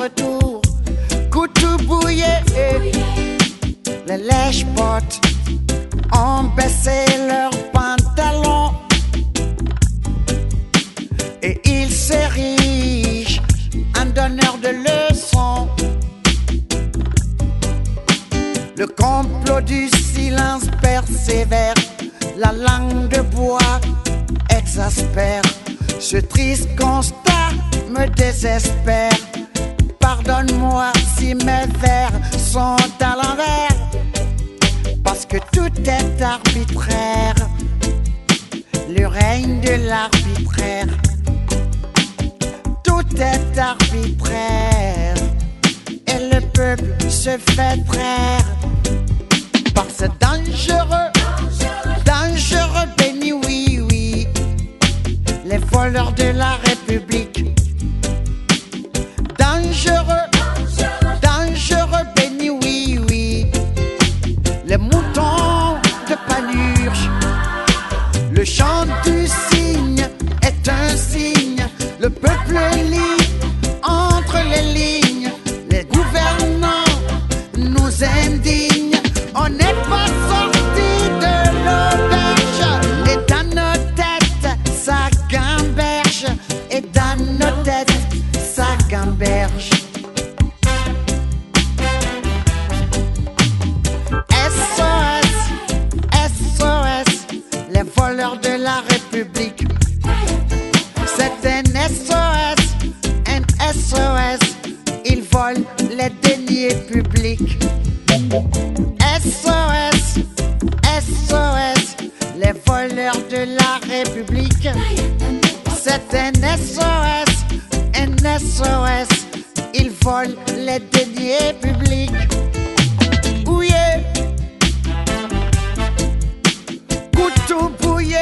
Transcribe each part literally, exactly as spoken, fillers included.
notre tour. Couteau bouillé, les lèche-potes ont baissé leurs pantalons et ils s'érigent en donneurs de leçons. Le complot du silence persévère, la langue de bois exaspère. Ce triste constat me désespère. Pardonne-moi si mes vers sont à l'envers, parce que tout est arbitraire, le règne de l'arbitraire. Tout est arbitraire et le peuple se fait traire par ce dangereux, dangereux béni, oui, oui, les voleurs de la République. Dangereux, dangereux béni, oui, oui, les moutons de Panurge. Le chant du cygne est un signe, le peuple lit entre les lignes, les gouvernants nous indignent. On n'est pas sorti de l'auberge et dans nos têtes ça gamberge, et dans nos têtes ça gamberge. S O S, S O S, les voleurs de la République. C'est un S O S, un S O S, ils volent les deniers publics. S O S, S O S, les voleurs de la République. C'est un S O S, un S O S, ils volent les deniers publics. Oui, couteau bouillé.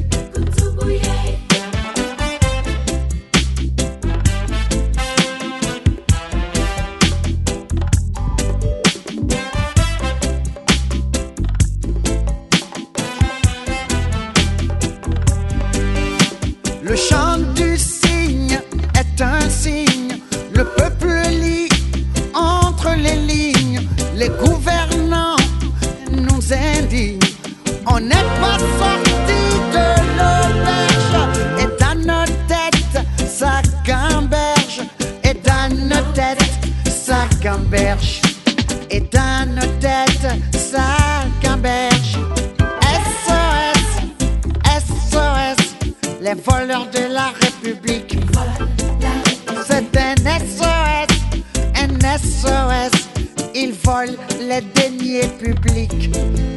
Le chant du cygne est un signe, le peuple lit entre les lignes, les gouvernants nous indignent. On n'est pas sorti de l'auberge et dans nos têtes ça gamberge, et dans nos têtes ça gamberge, et dans nos têtes ça gamberge. S O S, S O S, les voleurs de la République. C'est un S O S, un S O S, ils volent les deniers publics.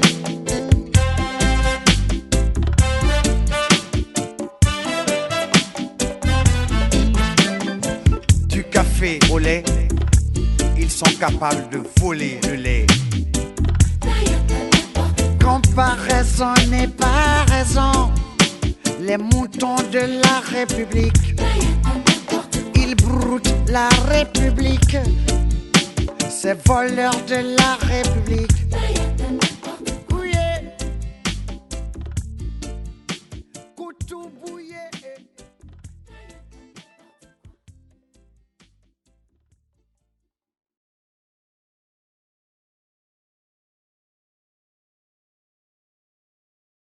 Du café au lait, ils sont capables de voler le lait. Comparaison n'est pas raison, les moutons de la République, ils broutent la République, ces voleurs de la République. Oui, couteau